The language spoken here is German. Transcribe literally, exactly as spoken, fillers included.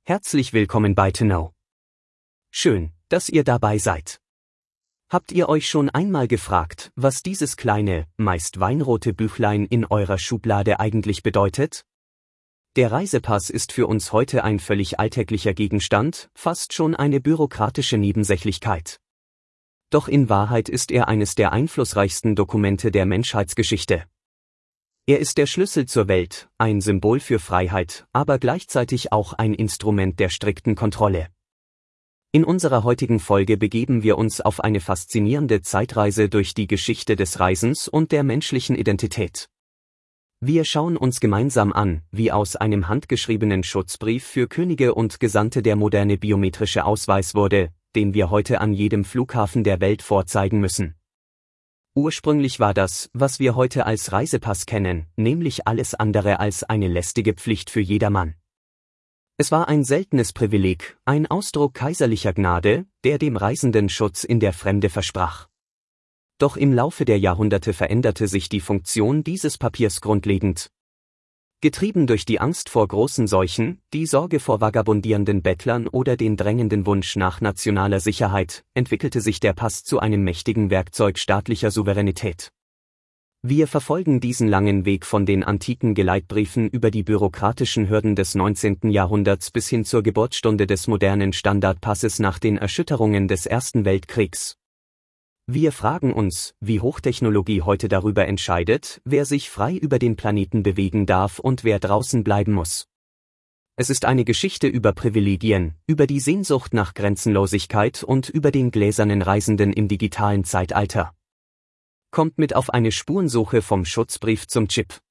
Herzlich willkommen bei To Know. Schön, dass ihr dabei seid. Habt ihr euch schon einmal gefragt, was dieses kleine, meist weinrote Büchlein in eurer Schublade eigentlich bedeutet? Der Reisepass ist für uns heute ein völlig alltäglicher Gegenstand, fast schon eine bürokratische Nebensächlichkeit. Doch in Wahrheit ist er eines der einflussreichsten Dokumente der Menschheitsgeschichte. Er ist der Schlüssel zur Welt, ein Symbol für Freiheit, aber gleichzeitig auch ein Instrument der strikten Kontrolle. In unserer heutigen Folge begeben wir uns auf eine faszinierende Zeitreise durch die Geschichte des Reisens und der menschlichen Identität. Wir schauen uns gemeinsam an, wie aus einem handgeschriebenen Schutzbrief für Könige und Gesandte der moderne biometrische Ausweis wurde, den wir heute an jedem Flughafen der Welt vorzeigen müssen. Ursprünglich war das, was wir heute als Reisepass kennen, nämlich alles andere als eine lästige Pflicht für jedermann. Es war ein seltenes Privileg, ein Ausdruck kaiserlicher Gnade, der dem Reisenden Schutz in der Fremde versprach. Doch im Laufe der Jahrhunderte veränderte sich die Funktion dieses Papiers grundlegend. Getrieben durch die Angst vor großen Seuchen, die Sorge vor vagabundierenden Bettlern oder den drängenden Wunsch nach nationaler Sicherheit, entwickelte sich der Pass zu einem mächtigen Werkzeug staatlicher Souveränität. Wir verfolgen diesen langen Weg von den antiken Geleitbriefen über die bürokratischen Hürden des neunzehnten Jahrhunderts bis hin zur Geburtsstunde des modernen Standardpasses nach den Erschütterungen des Ersten Weltkriegs. Wir fragen uns, wie Hochtechnologie heute darüber entscheidet, wer sich frei über den Planeten bewegen darf und wer draußen bleiben muss. Es ist eine Geschichte über Privilegien, über die Sehnsucht nach Grenzenlosigkeit und über den gläsernen Reisenden im digitalen Zeitalter. Kommt mit auf eine Spurensuche vom Schutzbrief zum Chip.